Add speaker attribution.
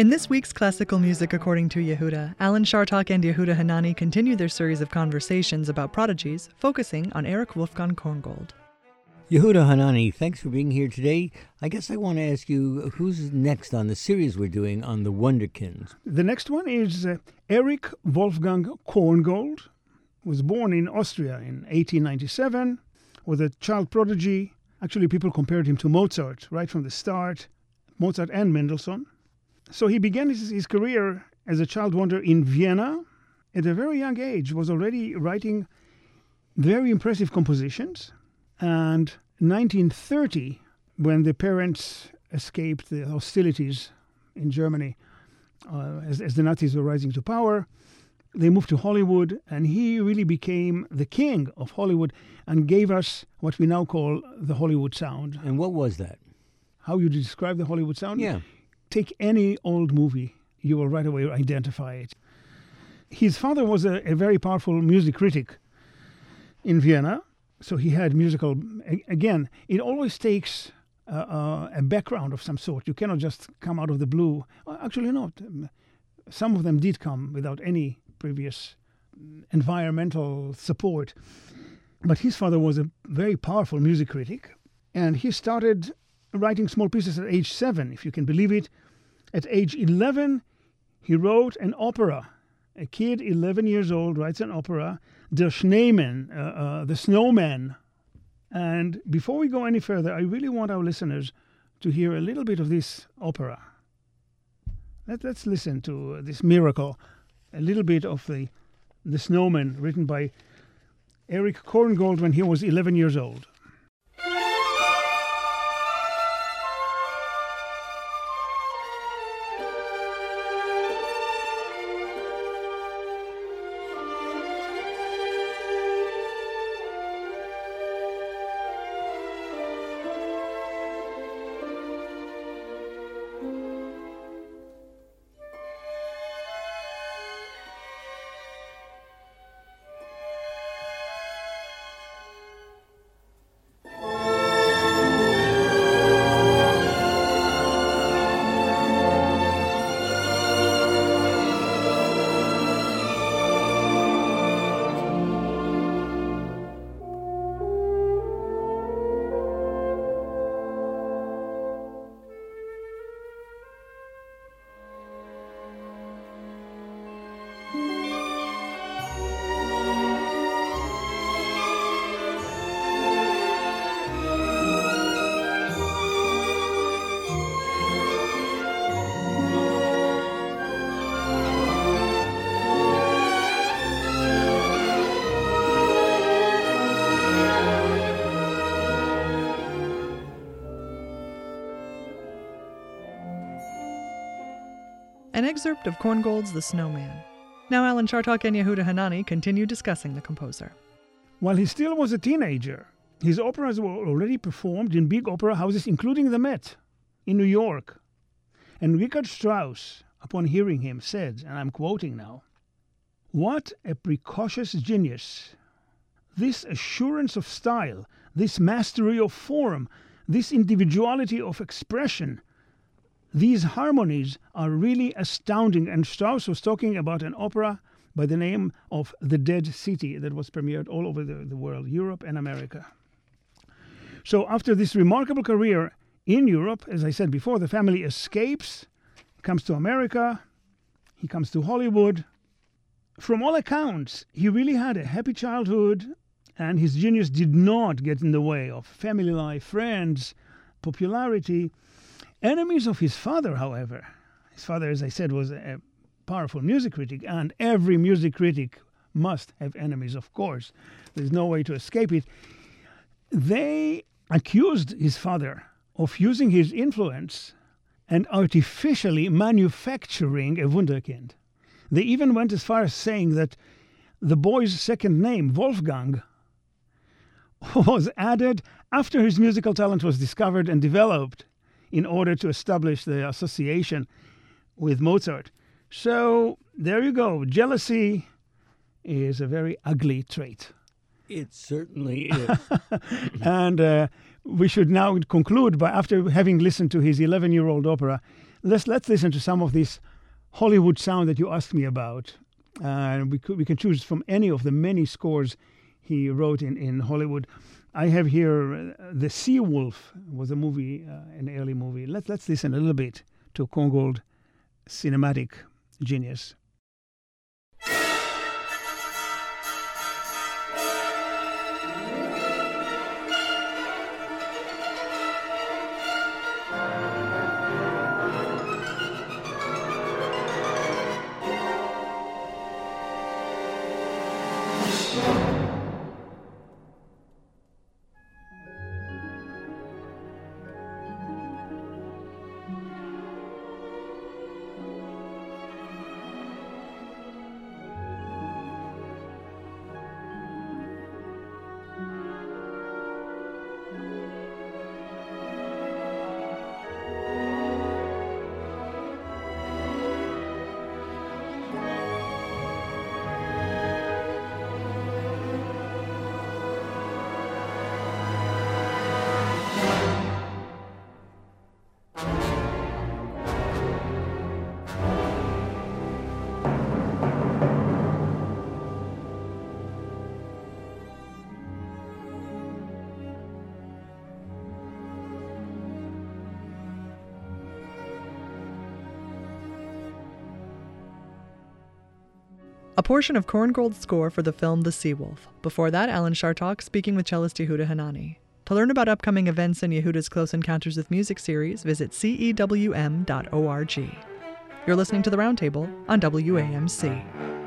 Speaker 1: In this week's Classical Music According to Yehuda, Alan Chartok and Yehuda Hanani continue their series of conversations about prodigies, focusing on Erich Wolfgang Korngold.
Speaker 2: Yehuda Hanani, thanks for being here today. I guess I want to ask you, who's next on the series we're doing on the Wunderkinds?
Speaker 3: The next one is Erich Wolfgang Korngold. Was born in Austria in 1897, was a child prodigy. Actually, people compared him to Mozart right from the start, Mozart and Mendelssohn. So he began his career as a child wonder in Vienna. At a very young age, was already writing very impressive compositions. And 1930, when the parents escaped the hostilities in Germany, as the Nazis were rising to power, they moved to Hollywood, and he really became the king of Hollywood and gave us what we now call the Hollywood sound.
Speaker 2: And what was that?
Speaker 3: How you describe the Hollywood sound?
Speaker 2: Yeah.
Speaker 3: Take any old movie, you will right away identify it. His father was a very powerful music critic in Vienna, so he had musical... Again, it always takes a background of some sort. You cannot just come out of the blue. Actually, not. Some of them did come without any previous environmental support. But his father was a very powerful music critic, and he started writing small pieces at age 7, if you can believe it. At age 11, he wrote an opera. A kid, 11 years old, writes an opera, Der Schneemann, The Snowman. And before we go any further, I really want our listeners to hear a little bit of this opera. Let's listen to this miracle, a little bit of the Snowman, written by Erich Korngold when he was 11 years old.
Speaker 1: An excerpt of Korngold's The Snowman. Now Alan Chartok and Yehuda Hanani continue discussing the composer.
Speaker 3: While he still was a teenager, his operas were already performed in big opera houses, including the Met in New York. And Richard Strauss, upon hearing him, said, and I'm quoting now, "What a precocious genius! This assurance of style, this mastery of form, this individuality of expression, these harmonies are really astounding." And Strauss was talking about an opera by the name of The Dead City that was premiered all over the world, Europe and America. So after this remarkable career in Europe, as I said before, the family escapes, comes to America, he comes to Hollywood. From all accounts, he really had a happy childhood, and his genius did not get in the way of family life, friends, popularity. Enemies of his father, however. His father, as I said, was a powerful music critic, and every music critic must have enemies, of course. There's no way to escape it. They accused his father of using his influence and artificially manufacturing a Wunderkind. They even went as far as saying that the boy's second name, Wolfgang, was added after his musical talent was discovered and developed, in order to establish the association with Mozart. So there you go. Jealousy is a very ugly trait.
Speaker 2: It certainly is.
Speaker 3: And we should now conclude by, after having listened to his 11-year-old opera, let's listen to some of this Hollywood sound that you asked me about. We can choose from any of the many scores he wrote in Hollywood. I have here The Sea Wolf was a movie, an early movie. Let's listen a little bit to Korngold cinematic genius.
Speaker 1: A portion of Korngold's score for the film The Sea Wolf. Before that, Alan Chartok speaking with cellist Yehuda Hanani. To learn about upcoming events in Yehuda's Close Encounters with Music series, visit cewm.org. You're listening to The Roundtable on WAMC.